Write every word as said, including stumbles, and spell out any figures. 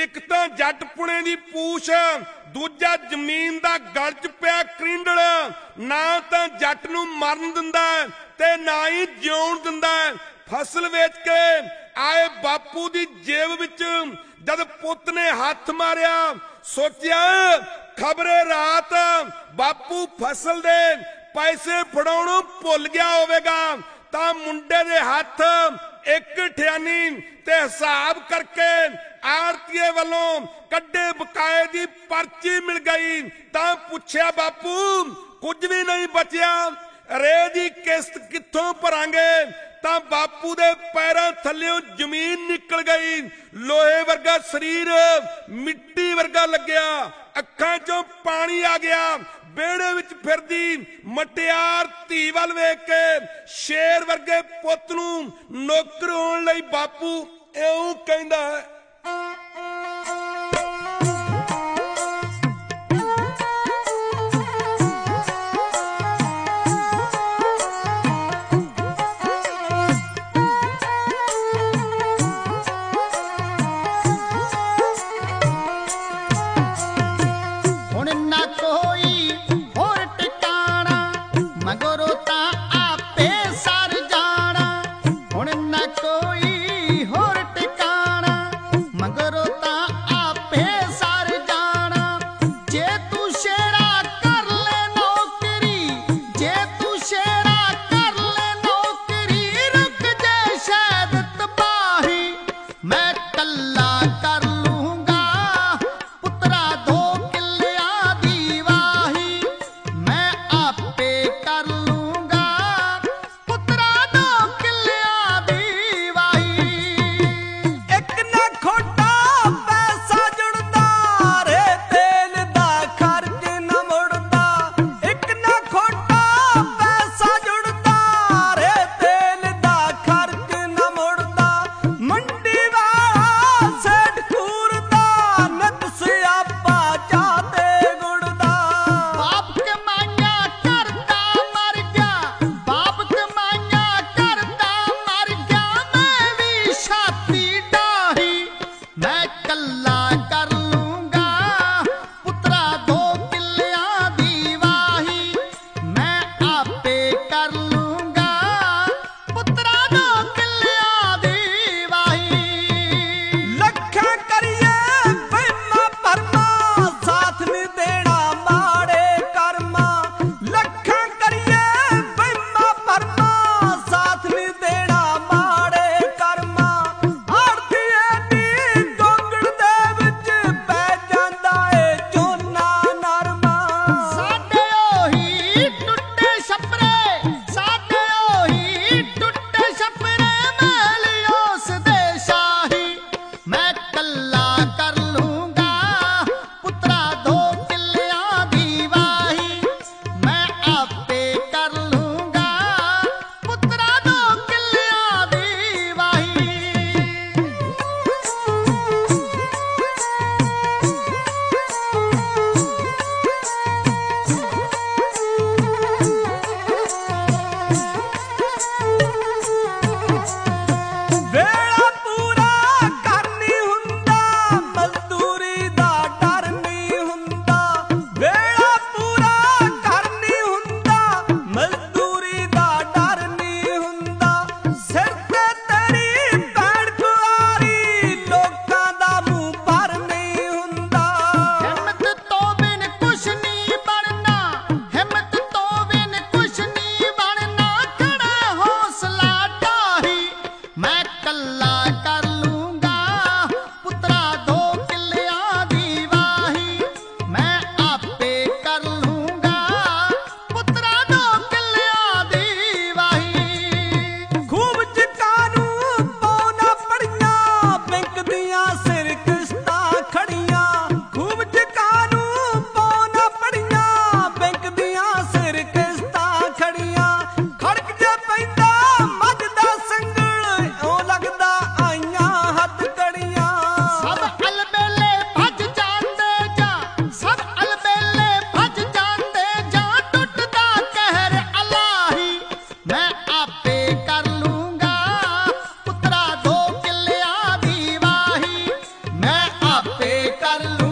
एक तां जट पुणे दी पूछ, दूजा जमीन दा गल च पिया क्रिंडल। ना तां जट नूं मरन दिंदा ते ना ही जिउण दिंदा। फसल वेच के आए बापू दी जेब विच जद पुत ने हथ मारिया, सोचिया खबरे रात बापू फसल दे पैसे फड़ाउणों भुल गया होवेगा, तां मुंडे दे हथ एक ठियानी ते हिसाब करके आरतीए वालों कड्डे बकाए दी पर्ची मिल गई। तां पुछया बापू कुछ भी नहीं बचिया, रे दी किस्त कित्थों भरांगे? तां बापू दे पैरां थल्लियों जमीन निकल गई। लोहे वर्गा शरीर मिट्टी वर्गा लग्या, अखां चों पानी आ गया। बेड़े विच फिरदी मटियार धी वल वेख के शेर वर्गे पुत नूं नौकर होण लई बापू इउं कहंदा है। ਆਪੇ ਕਰ ਲੂੰ